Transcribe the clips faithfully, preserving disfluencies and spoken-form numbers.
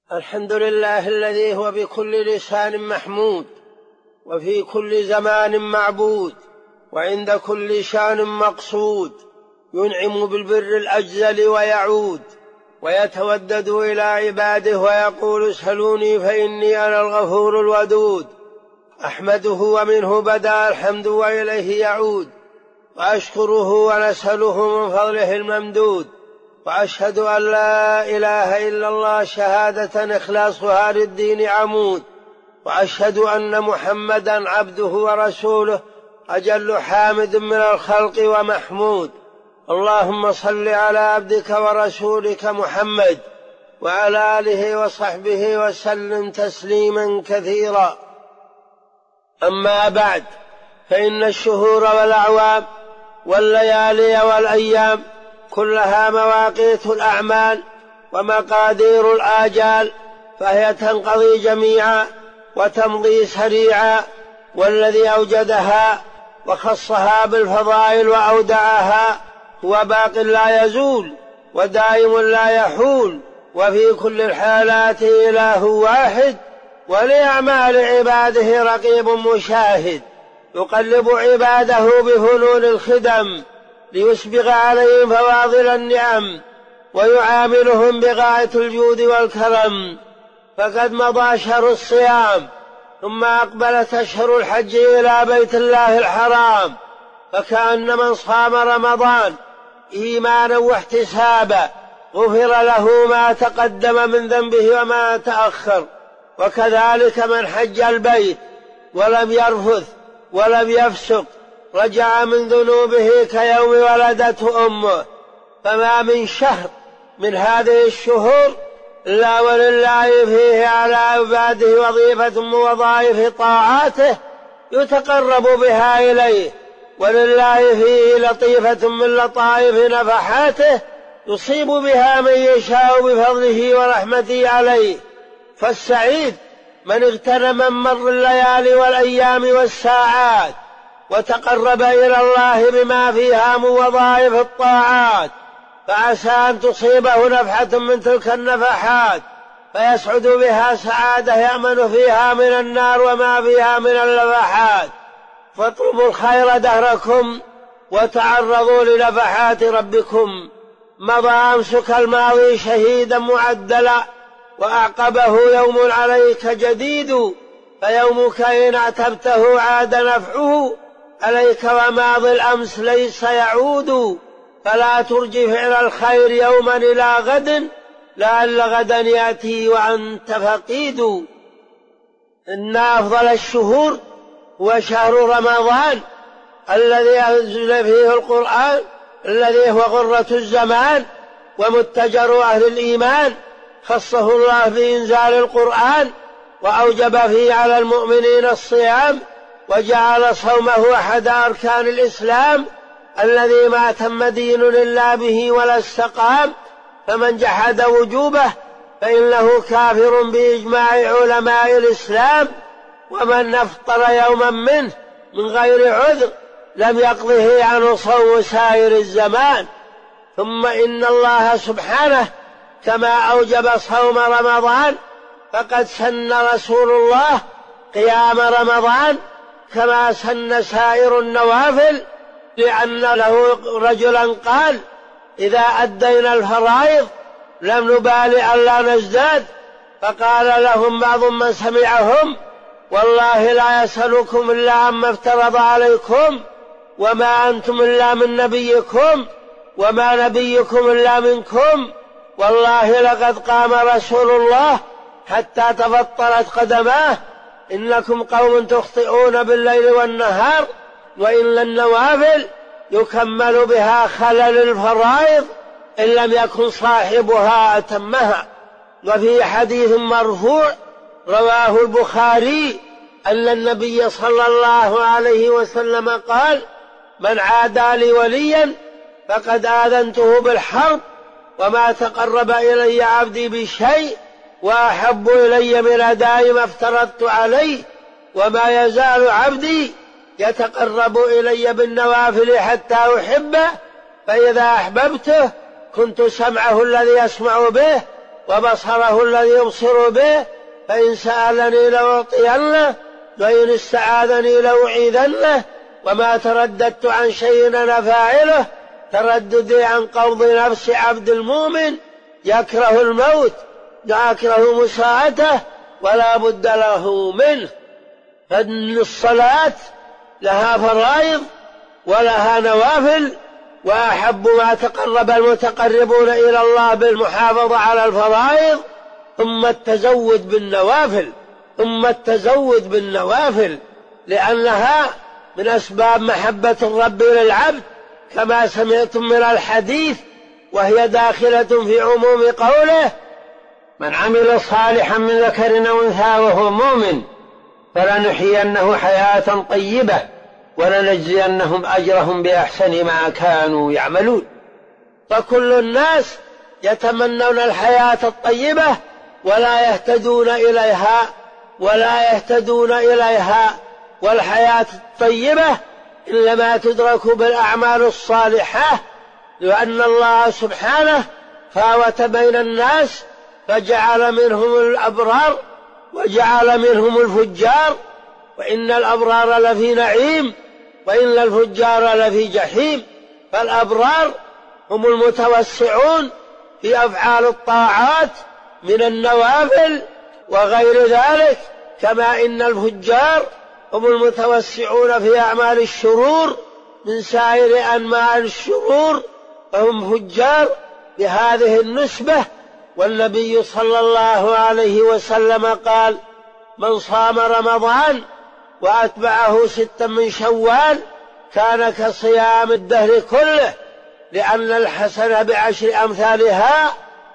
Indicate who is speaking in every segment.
Speaker 1: الحمد لله الذي هو بكل لسان محمود، وفي كل زمان معبود، وعند كل شان مقصود، ينعم بالبر الأجزل ويعود، ويتودد إلى عباده ويقول اسألوني فإني أنا الغفور الودود. أحمده ومنه بدأ الحمد وإليه يعود، وأشكره ونسأله من فضله الممدود، وأشهد أن لا إله إلا الله شهادة إخلاصها للدين عمود، وأشهد أن محمدا عبده ورسوله أجل حامد من الخلق ومحمود. اللهم صل على عبدك ورسولك محمد وعلى آله وصحبه وسلم تسليما كثيرا. أما بعد، فإن الشهور والأعوام والليالي والأيام كلها مواقيت الأعمال ومقادير الآجال، فهي تنقضي جميعا وتمضي سريعا، والذي أوجدها وخصها بالفضائل وأودعها هو باق لا يزول ودائم لا يحول، وفي كل الحالات إله واحد، ولأعمال عباده رقيب مشاهد، يقلب عباده بفنون الخدم ليسبغ عليهم فواضل النعم، ويعاملهم بغاية الجود والكرم. فقد مضى شهر الصيام، ثم أقبلت أشهر الحج إلى بيت الله الحرام، فكأن من صام رمضان إيمانا واحتسابا غفر له ما تقدم من ذنبه وما تأخر. وكذلك من حج البيت ولم يرفث ولم يفسق رجع من ذنوبه كيوم ولدته أمه. فما من شهر من هذه الشهور إلا ولله فيه على عباده وظيفة من وظائف طاعاته يتقرب بها إليه، ولله فيه لطيفة من لطائف نفحاته يصيب بها من يشاء بفضله ورحمته عليه. فالسعيد من اغتنم من مر الليالي والأيام والساعات وتقرب إلى الله بما فيها من وظائف الطاعات، فعسى أن تصيبه نفحة من تلك النفحات فيسعد بها سعادة يأمن فيها من النار وما فيها من اللفحات. فاطلبوا الخير دهركم وتعرضوا لنفحات ربكم. مضى أمسك الماضي شهيدا معدلا، وأعقبه يوم عليك جديد، فيومك إن اعتبته عاد نفعه عليك، وماضي الأمس ليس يعود. فلا ترجي فعل الخير يوما إلى غد، لعل غدا يأتي وأنت فقيد. إن أفضل الشهور هو شهر رمضان الذي أنزل فيه القرآن، الذي هو غرة الزمان ومتجر أهل الإيمان. خصه الله بإنزال القرآن، وأوجب فيه على المؤمنين الصيام، وجعل صومه أحد أركان الإسلام الذي ما تم دين إلا به ولا استقام. فمن جحد وجوبه فإنه كافر بإجماع علماء الإسلام، ومن أفطر يوما منه من غير عذر لم يقضه عنه صوم سائر الزمان. ثم إن الله سبحانه كما أوجب صوم رمضان فقد سن رسول الله قيام رمضان كما سن سائر النوافل، لأن له رجلا قال: إذا أدينا الفرائض لم نبالي ألا نزداد. فقال لهم بعض من سمعهم: والله لا يسألكم إلا عما افترض عليكم، وما أنتم إلا من نبيكم، وما نبيكم إلا منكم. والله لقد قام رسول الله حتى تفطرت قدماه. إنكم قوم تخطئون بالليل والنهار، وإن النوافل يكمل بها خلل الفرائض إن لم يكن صاحبها أتمها. وفي حديث مرفوع رواه البخاري أن النبي صلى الله عليه وسلم قال: من عادى لي وليا فقد آذنته بالحرب، وما تقرب إلي عبدي بشيء وأحب إلي من أداء ما افترضت عليه، وما يزال عبدي يتقرب إلي بالنوافل حتى أحبه، فإذا أحببته كنت سمعه الذي يسمع به، وبصره الذي يبصر به، فإن سألني لأعطينه وإن استعاذني لأعيذنه، وما ترددت عن شيء أنا فاعله ترددي عن قبض نفس عبد المؤمن يكره الموت يكره مساءته ولا بد له منه. فإن الصلاة لها فرائض ولها نوافل، وأحب ما تقرب المتقربون إلى الله بالمحافظة على الفرائض ثم التزود بالنوافل ثم التزود بالنوافل لأنها من أسباب محبة الرب للعبد كما سمعتم من الحديث، وهي داخلة في عموم قوله:
Speaker 2: من عمل صالحا من ذكر أو أنثى وهو مؤمن فلنحيينه حياة طيبة ولنجزينهم أجرهم بأحسن ما كانوا يعملون.
Speaker 1: فكل الناس يتمنون الحياة الطيبة ولا يهتدون إليها ولا يهتدون إليها والحياة الطيبة إنما تدرك بالأعمال الصالحة، لأن الله سبحانه فاوت بين الناس فجعل منهم الأبرار وجعل منهم الفجار، وإن الأبرار لفي نعيم وإن الفجار لفي جحيم. فالأبرار هم المتوسعون في أفعال الطاعات من النوافل وغير ذلك، كما إن الفجار هم المتوسعون في أعمال الشرور من سائر أنواع الشرور، فهم فجار بهذه النسبة. والنبي صلى الله عليه وسلم قال: من صام رمضان وأتبعه ستا من شوال كان كصيام الدهر كله، لأن الحسنة بعشر أمثالها.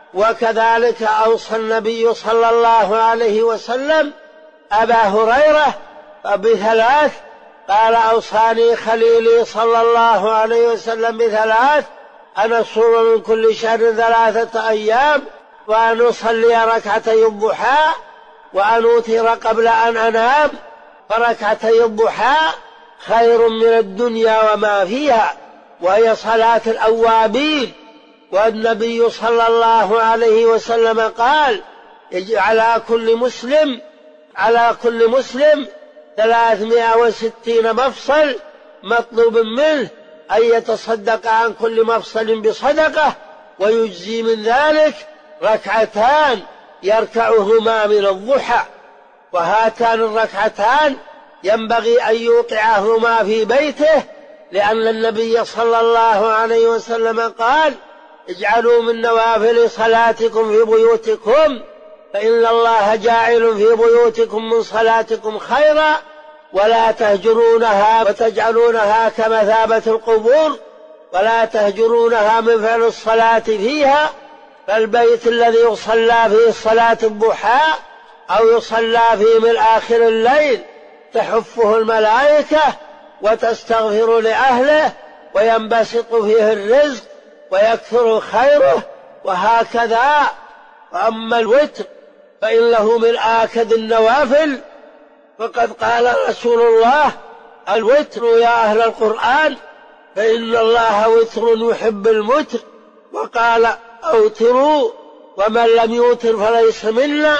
Speaker 1: وكذلك أوصى النبي صلى الله عليه وسلم أبا هريرة بثلاث، قال: أوصاني خليلي صلى الله عليه وسلم بثلاث: أن أصوم من كل شهر ثلاثة أيام، وأن أصلي ركعتي الضحى، وأن أوتر قبل أن أنام، فركعتي الضحى خير من الدنيا وما فيها، وهي صلاة الأوابين. والنبي صلى الله عليه وسلم قال: على كل مسلم على كل مسلم ثلاثمائة وستين مفصل مطلوب منه أن يتصدق عن كل مفصل بصدقة، ويجزي من ذلك ركعتان يركعهما من الضحى. وهاتان الركعتان ينبغي أن يوقعهما في بيته، لأن النبي صلى الله عليه وسلم قال: اجعلوا من نوافل صلاتكم في بيوتكم فإن الله جاعل في بيوتكم من صلاتكم خيرا، ولا تهجرونها وتجعلونها كمثابة القبور، ولا تهجرونها من فعل الصلاة فيها. فالبيت الذي يصلى فيه صلاة الضحى أو يصلى فيه من آخر الليل تحفه الملائكة وتستغفر لأهله وينبسط فيه الرزق ويكثر خيره، وهكذا. وأما الوتر فإنه من آكد النوافل، فقد قال رسول الله: الوتر يا أهل القرآن فإن الله وتر يحب المتر، وقال: أوتروا ومن لم يوتر فليس منا.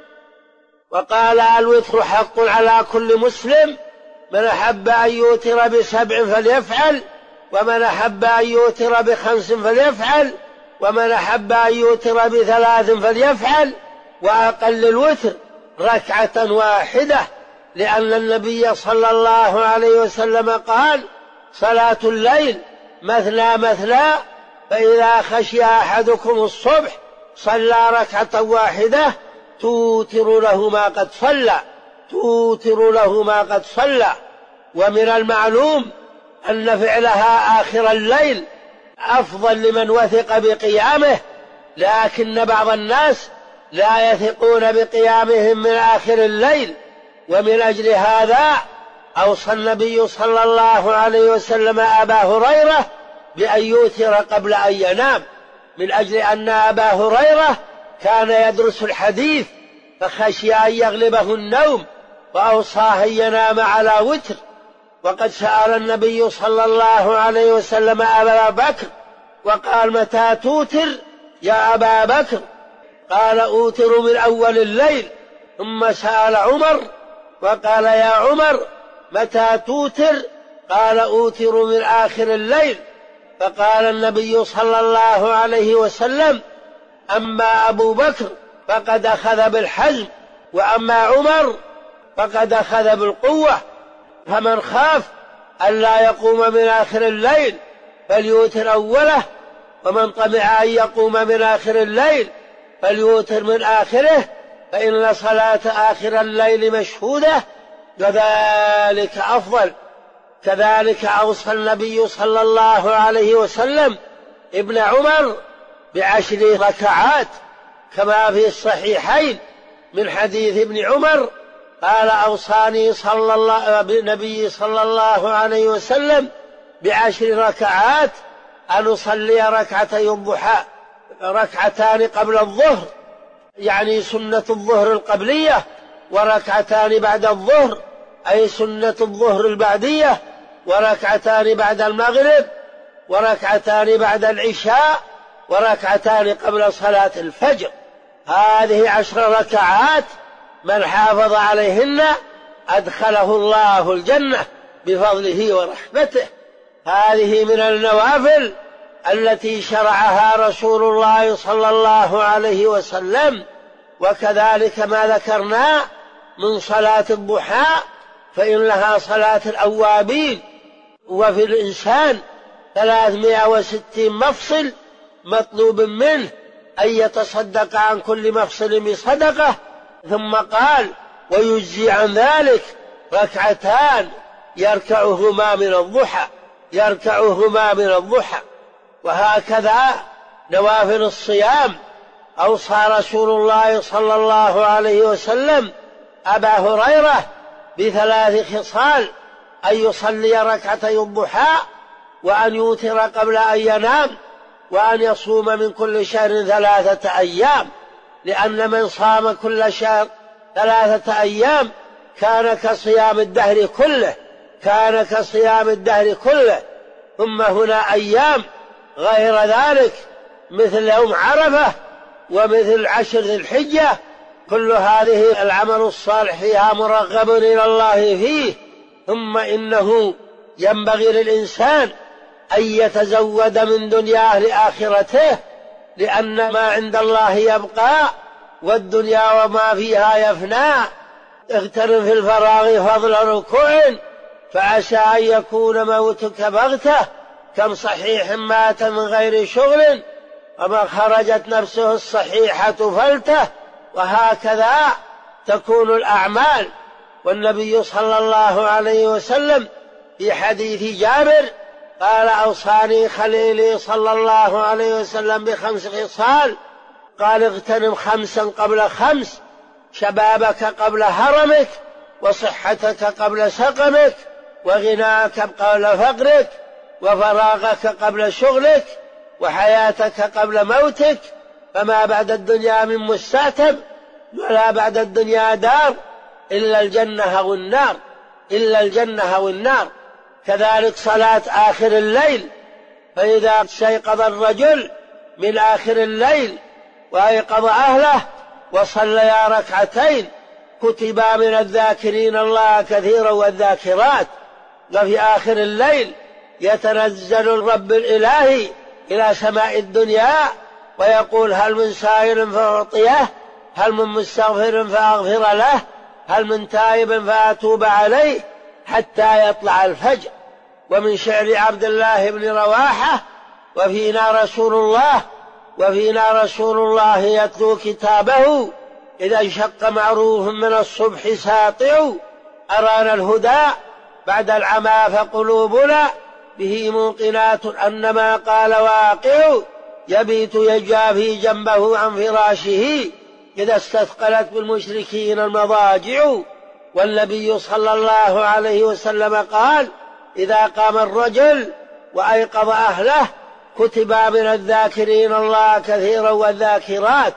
Speaker 1: وقال: الوتر حق على كل مسلم، من أحب أن يوتر بسبع فليفعل، ومن أحب أن يوتر بخمس فليفعل، ومن أحب أن يوتر بثلاث فليفعل. وأقل الوتر ركعة واحدة، لأن النبي صلى الله عليه وسلم قال: صلاة الليل مثنى مثنى، فإذا خشي أحدكم الصبح صلى ركعة واحدة توتر له ما قد صلى توتر له ما قد صلى. ومن المعلوم أن فعلها آخر الليل أفضل لمن وثق بقيامه، لكن بعض الناس لا يثقون بقيامهم من آخر الليل، ومن أجل هذا أوصى النبي صلى الله عليه وسلم أبا هريرة بأن يوتر قبل أن ينام، من أجل أن أبا هريرة كان يدرس الحديث فخشي أن يغلبه النوم، وأوصاه أن ينام على وتر. وقد سأل النبي صلى الله عليه وسلم أبا بكر وقال: متى توتر يا أبا بكر؟ قال أوتر من أول الليل. ثم سأل عمر وقال يا عمر متى توتر؟ قال أوتر من آخر الليل. فقال النبي صلى الله عليه وسلم أما أبو بكر فقد أخذ بالحزم، وأما عمر فقد أخذ بالقوة، فمن خاف ألا يقوم من آخر الليل فليوتر أوله، ومن طمع أن يقوم من آخر الليل فليوتر من آخره، فإن صلاة آخر الليل مشهودة وذلك أفضل. كذلك أوصى النبي صلى الله عليه وسلم ابن عمر بعشر ركعات كما في الصحيحين من حديث ابن عمر قال أوصاني صلى الله النبي صلى الله عليه وسلم بعشر ركعات أن أصلي ركعتي الضحى، ركعتان قبل الظهر يعني سنة الظهر القبلية، وركعتان بعد الظهر أي سنة الظهر البعدية، وركعتان بعد المغرب، وركعتان بعد العشاء، وركعتان قبل صلاة الفجر. هذه عشر ركعات من حافظ عليهن أدخله الله الجنة بفضله ورحمته. هذه من النوافل التي شرعها رسول الله صلى الله عليه وسلم. وكذلك ما ذكرنا من صلاة الضحى فإن لها صلاة الأوابين، وفي الإنسان ثلاثمائة وستين مفصل مطلوب منه أن يتصدق عن كل مفصل بصدقة. ثم قال ويجزي عن ذلك ركعتان يركعهما من الضحى يركعهما من الضحى. وهكذا نوافل الصيام أوصى رسول الله صلى الله عليه وسلم أبا هريرة بثلاث خصال: أن يصلي ركعتي الضحى، وأن يوتر قبل أن ينام، وأن يصوم من كل شهر ثلاثة أيام، لأن من صام كل شهر ثلاثة أيام كان كصيام الدهر كله كان كصيام الدهر كله ثم هنا أيام غير ذلك مثل يوم عرفة ومثل عشر ذي الحجة، كل هذه العمل الصالح فيها مرغب إلى الله فيه. ثم إنه ينبغي للإنسان أن يتزود من دنياه لآخرته، لأن ما عند الله يبقى والدنيا وما فيها يفنى. اغتنم في الفراغ فضل ركوع فعسى أن يكون موتك بغتة، كم صحيح مات من غير شغل وما خرجت نفسه الصحيحة فلته. وهكذا تكون الأعمال. والنبي صلى الله عليه وسلم في حديث جابر قال أوصاني خليلي صلى الله عليه وسلم بخمس خصال، قال اغتنم خمسا قبل خمس: شبابك قبل هرمك، وصحتك قبل سقمك، وغناك قبل فقرك، وفراغك قبل شغلك، وحياتك قبل موتك. فما بعد الدنيا من مستعتب ولا بعد الدنيا دار إلا الجنة والنار إلا الجنة والنار. كذلك صلاة آخر الليل، فإذا استيقظ الرجل من آخر الليل وأيقظ أهله وصليا ركعتين كتبا من الذاكرين الله كثيرا والذاكرات. وفي آخر الليل يتنزل الرب الإلهي إلى سماء الدنيا ويقول: هل من سائل فأعطيه، هل من مستغفر فأغفر له، هل من تائب فأتوب عليه، حتى يطلع الفجر. ومن شعر عبد الله بن رواحة: وفينا رسول الله وفينا رسول الله يتلو كتابه، إذا انشق معروف من الصبح ساطع، أرانا الهدى بعد العمى فقلوبنا به موقنات أن ما قال واقع، يبيت يجافي جنبه عن فراشه إذا استثقلت بالمشركين المضاجع. والنبي صلى الله عليه وسلم قال: إذا قام الرجل وأيقظ أهله كتب من الذاكرين الله كثيرا والذاكرات.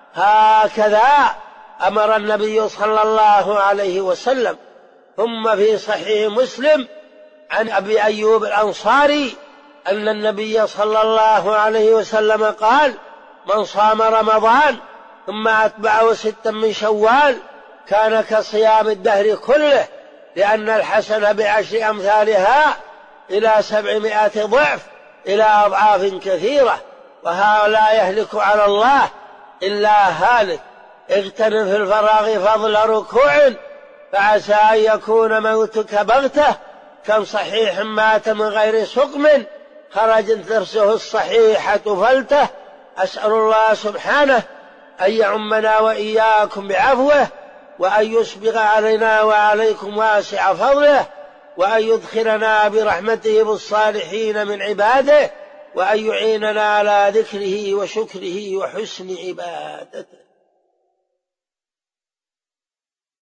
Speaker 1: هكذا أمر النبي صلى الله عليه وسلم. ثم في صحيح مسلم عن أبي أيوب الأنصاري أن النبي صلى الله عليه وسلم قال: من صام رمضان ثم أتبعه ستا من شوال كان كصيام الدهر كله، لأن الحسنة بعشر أمثالها إلى سبعمائة ضعف إلى أضعاف كثيرة. وهؤلاء يهلك على الله إلا هالك. اغتنم في الفراغ فضل ركوع، فعسى أن يكون موتك بغتة، كم صحيح مات من غير سقم خرجت درسه الصحيحة فلته. أسأل الله سبحانه أن يعمنا وإياكم بعفوه، وأن يسبغ علينا وعليكم واسع فضله، وأن يدخلنا برحمته بالصالحين من عباده، وأن يعيننا على ذكره وشكره وحسن عبادته.